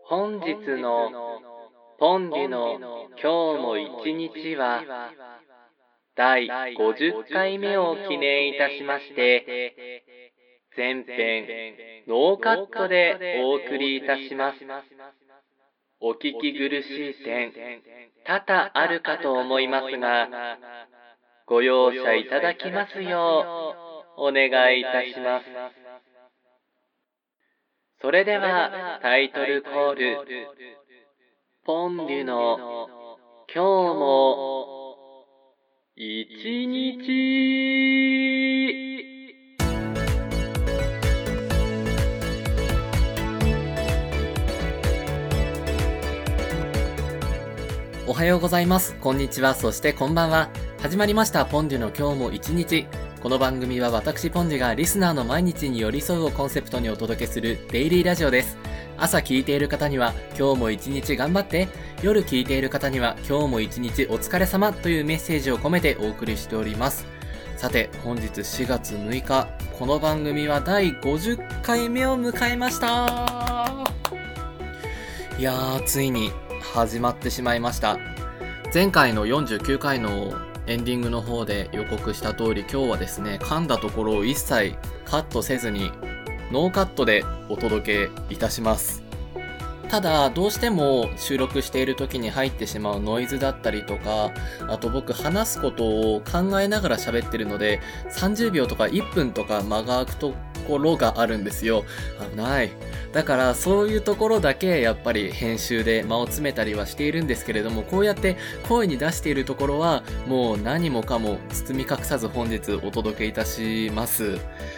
本日のポンデュの今日も一日は第50回目を記念いたしまして、全編ノーカットでお送りいたします。お聞き苦しい点多々あるかと思いますが、ご容赦いただきますようお願いいたします。それではタイトルコール、ポンデュの今日も一日。 おはようございます。こんにちは。そしてこんばんは。始まりましたポンデュの今日も一日。この番組は私ポンデュがリスナーの毎日に寄り添うをコンセプトにお届けするデイリーラジオです。朝聞いている方には今日も一日頑張って、夜聞いている方には今日も一日お疲れ様というメッセージを込めてお送りしております。さて、本日4月6日、この番組は第50回目を迎えました。いやー、ついに始まってしまいました。前回の49回のエンディングの方で予告した通り、今日はですね、噛んだところを一切カットせずにノーカットでお届けいたします。ただ、どうしても収録している時に入ってしまうノイズだったりとか、あと僕話すことを考えながら喋ってるので、30秒とか1分とか間が空くところがあるんですよ。危ない。だからそういうところだけやっぱり編集で間を詰めたりはしているんですけれども、こうやって声に出しているところはもう何もかも包み隠さず本日お届けいたします。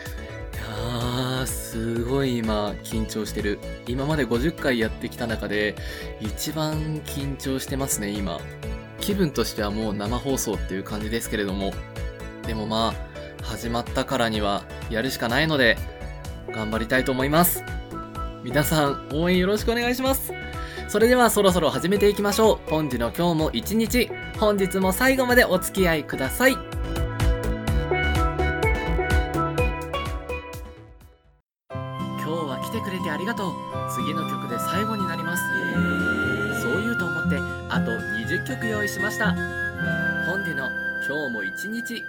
すごい今緊張してる。今まで50回やってきた中で一番緊張してますね。今気分としてはもう生放送っていう感じですけれども、でもまあ始まったからにはやるしかないので頑張りたいと思います。皆さん応援よろしくお願いします。それではそろそろ始めていきましょう。ポンデュの今日も一日、本日も最後までお付き合いください。今日は来てくれてありがとう。次の曲で最後になります。そう言うと思ってあと20曲用意しました。ポンデュの今日も一日。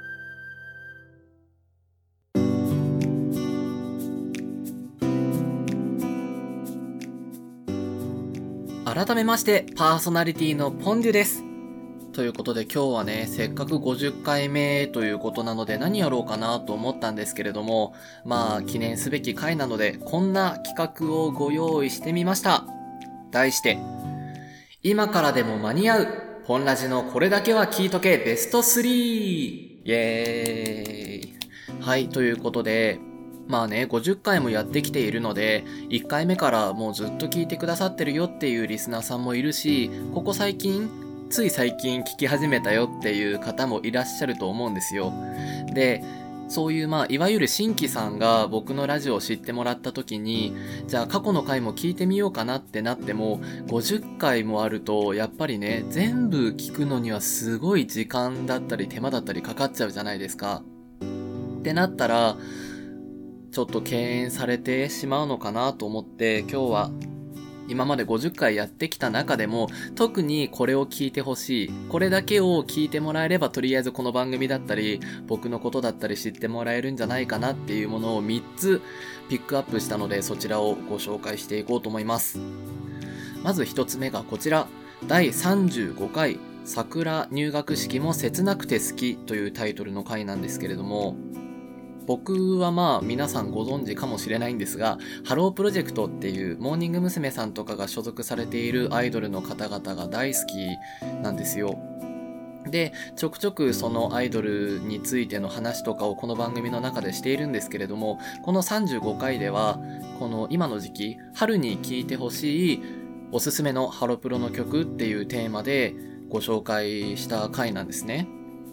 改めましてパーソナリティのポンデュです。ということで今日はね、せっかく50回目ということなので何やろうかなと思ったんですけれども、まあ記念すべき回なのでこんな企画をご用意してみました。題して、今からでも間に合うポンラジのこれだけは聞いとけベスト3。イエーイ。はい、ということでまあね、50回もやってきているので、1回目からもうずっと聞いてくださってるよっていうリスナーさんもいるし、ここ最近、つい最近聞き始めたよっていう方もいらっしゃると思うんですよ。で、そういういわゆる新規さんが僕のラジオを知ってもらった時に、じゃあ過去の回も聞いてみようかなってなっても、50回もあるとやっぱりね、全部聞くのにはすごい時間だったり手間だったりかかっちゃうじゃないですか。ってなったら、ちょっと敬遠されてしまうのかなと思って、今日は今まで50回やってきた中でも特にこれを聞いてほしい、これだけを聞いてもらえればとりあえずこの番組だったり僕のことだったり知ってもらえるんじゃないかなっていうものを3つピックアップしたので、そちらをご紹介していこうと思います。まず1つ目がこちら、第35回桜入学式も切なくて好きというタイトルの回なんですけれども、僕は皆さんご存知かもしれないんですが、ハロープロジェクトっていうモーニング娘。さんとかが所属されているアイドルの方々が大好きなんですよ。で、ちょくちょくそのアイドルについての話とかをこの番組の中でしているんですけれども、この35回ではこの今の時期春に聴いてほしいおすすめのハロプロの曲っていうテーマでご紹介した回なんですね。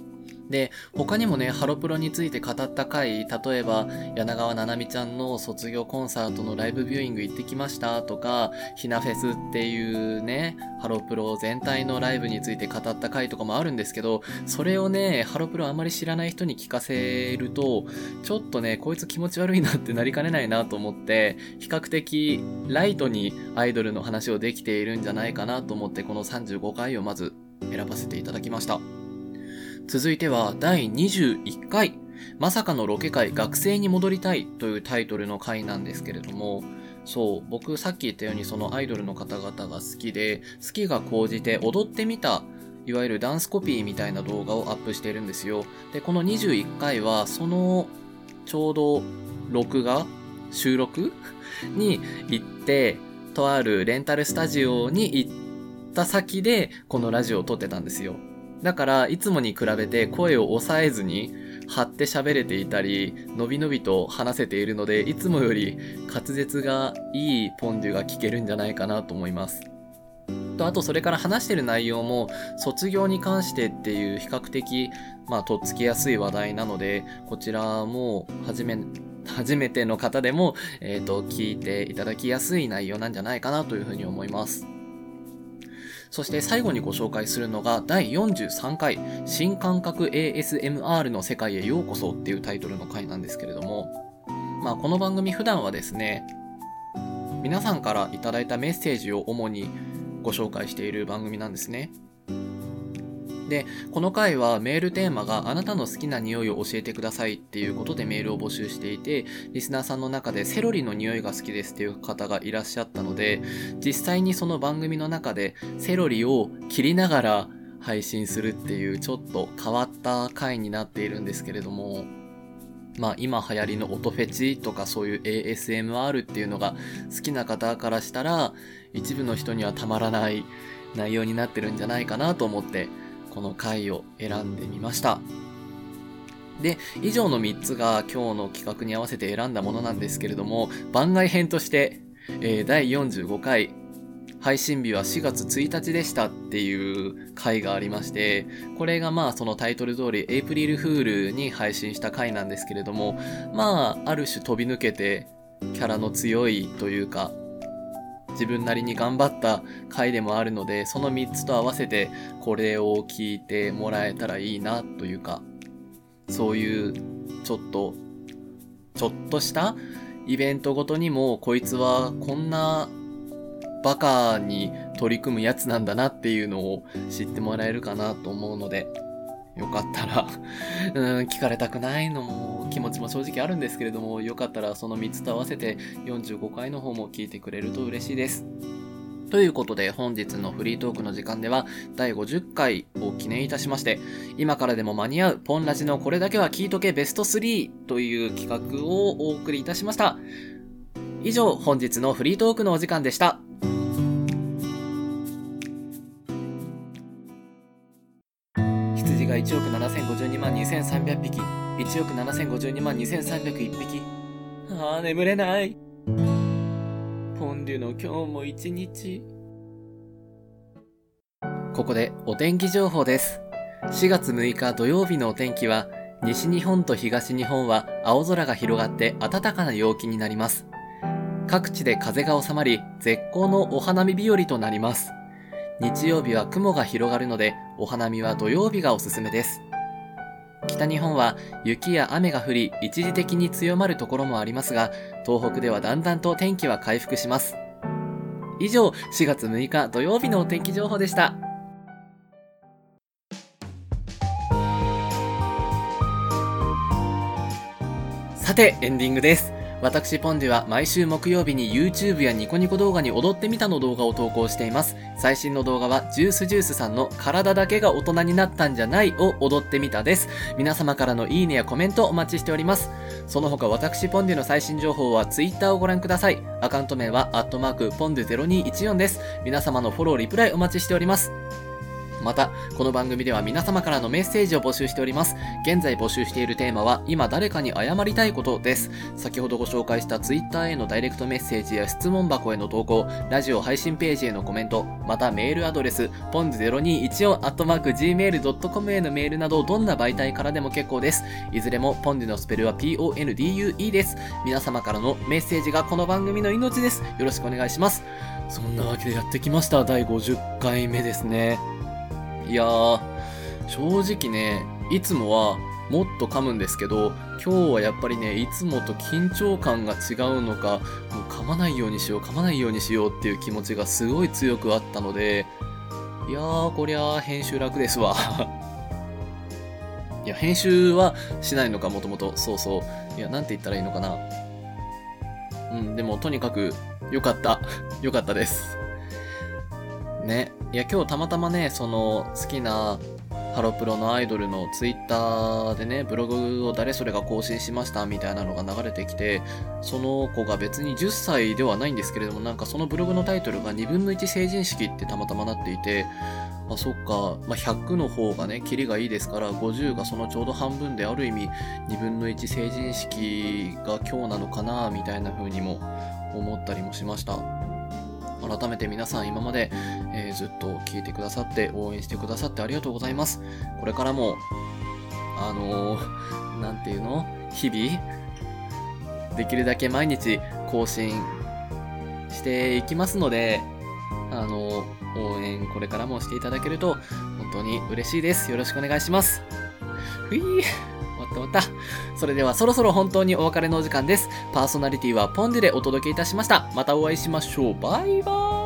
で、他にもね、ハロプロについて語った回、例えば、柳川ななみちゃんの卒業コンサートのライブビューイング行ってきましたとか、ひなフェスっていうね、ハロプロ全体のライブについて語った回とかもあるんですけど、それをね、ハロプロあまり知らない人に聞かせると、ちょっとね、こいつ気持ち悪いなってなりかねないなと思って、比較的ライトにアイドルの話をできているんじゃないかなと思って、この35回をまず選ばせていただきました。続いては第21回まさかのロケ会学生に戻りたいというタイトルの回なんですけれども、そう、僕さっき言ったようにそのアイドルの方々が好きで、好きが高じて踊ってみた、いわゆるダンスコピーみたいな動画をアップしているんですよ。で、この21回はそのちょうど収録に行って、とあるレンタルスタジオに行った先でこのラジオを撮ってたんですよ。だからいつもに比べて声を抑えずに張って喋れていたり、のびのびと話せているので、いつもより滑舌がいいポンデュが聞けるんじゃないかなと思います。あとそれから話してる内容も卒業に関してっていう比較的とっつきやすい話題なので、こちらも初めての方でも聞いていただきやすい内容なんじゃないかなというふうに思います。そして最後にご紹介するのが第43回新感覚 ASMR の世界へようこそっていうタイトルの回なんですけれども、この番組普段はですね、皆さんからいただいたメッセージを主にご紹介している番組なんですね。で、この回はメールテーマがあなたの好きな匂いを教えてくださいっていうことでメールを募集していて、リスナーさんの中でセロリの匂いが好きですっていう方がいらっしゃったので、実際にその番組の中でセロリを切りながら配信するっていうちょっと変わった回になっているんですけれども、今流行りの音フェチとかそういう ASMR っていうのが好きな方からしたら一部の人にはたまらない内容になってるんじゃないかなと思ってこの回を選んでみました。で、以上の3つが今日の企画に合わせて選んだものなんですけれども、番外編として、第45回配信日は4月1日でしたっていう回がありまして、これがそのタイトル通りエイプリルフールに配信した回なんですけれども、ある種飛び抜けてキャラの強いというか自分なりに頑張った回でもあるので、その3つと合わせてこれを聞いてもらえたらいいなというか、そういうちょっとしたイベントごとにもこいつはこんなバカに取り組むやつなんだなっていうのを知ってもらえるかなと思うので、よかったら聞かれたくないのも気持ちも正直あるんですけれども、よかったらその3つと合わせて45回の方も聞いてくれると嬉しいです。ということで本日のフリートークの時間では第50回を記念いたしまして、今からでも間に合うポンラジのこれだけは聞いとけベスト3という企画をお送りいたしました。以上、本日のフリートークのお時間でした。羊が1億7052万2300匹、1億7052万2301匹。眠れない。ポンデュの今日も一日。ここでお天気情報です。4月6日土曜日のお天気は、西日本と東日本は青空が広がって暖かな陽気になります。各地で風が収まり、絶好のお花見日和となります。日曜日は雲が広がるので、お花見は土曜日がおすすめです。北日本は雪や雨が降り、一時的に強まるところもありますが、東北ではだんだんと天気は回復します。以上、4月6日土曜日のお天気情報でした。さて、エンディングです。私ポンデュは毎週木曜日に YouTube やニコニコ動画に踊ってみたの動画を投稿しています。最新の動画はジュースジュースさんの体だけが大人になったんじゃないを踊ってみたです。皆様からのいいねやコメントお待ちしております。その他私ポンデュの最新情報は Twitter をご覧ください。アカウント名はポンデュ0214です。皆様のフォローリプライお待ちしております。 また、この番組では皆様からのメッセージを募集しております。現在募集しているテーマは、今誰かに謝りたいことです。先ほどご紹介した Twitter へのダイレクトメッセージや質問箱への投稿、ラジオ配信ページへのコメント、またメールアドレス、pond0214@gmail.com へのメールなど、どんな媒体からでも結構です。いずれもポンデュのスペルは PONDUE です。皆様からのメッセージがこの番組の命です。よろしくお願いします。そんなわけでやってきました。第50回目ですね。いやー、正直ね、いつもはもっと噛むんですけど、今日はやっぱりね、いつもと緊張感が違うのか、もう噛まないようにしようっていう気持ちがすごい強くあったので、いやー、こりゃー編集楽ですわ。いや、編集はしないのか、もともと。そうそう。いや、なんて言ったらいいのかな。でもとにかく、よかった。よかったです。ね。いや、今日たまたまね、その好きなハロプロのアイドルのツイッターでね、ブログを誰それが更新しましたみたいなのが流れてきて、その子が別に10歳ではないんですけれども、なんかそのブログのタイトルが2分の1成人式ってたまたまなっていて、あ、そっか、100の方がね、キリがいいですから、50がそのちょうど半分である意味、2分の1成人式が今日なのかな、みたいな風にも思ったりもしました。改めて皆さん今まで、ずっと聞いてくださって応援してくださってありがとうございます。これからもなんていうの？日々できるだけ毎日更新していきますので、応援これからもしていただけると本当に嬉しいです。よろしくお願いします。終わった。それではそろそろ本当にお別れのお時間です。パーソナリティはポンデュでお届けいたしました。またお会いしましょう。バイバーイ。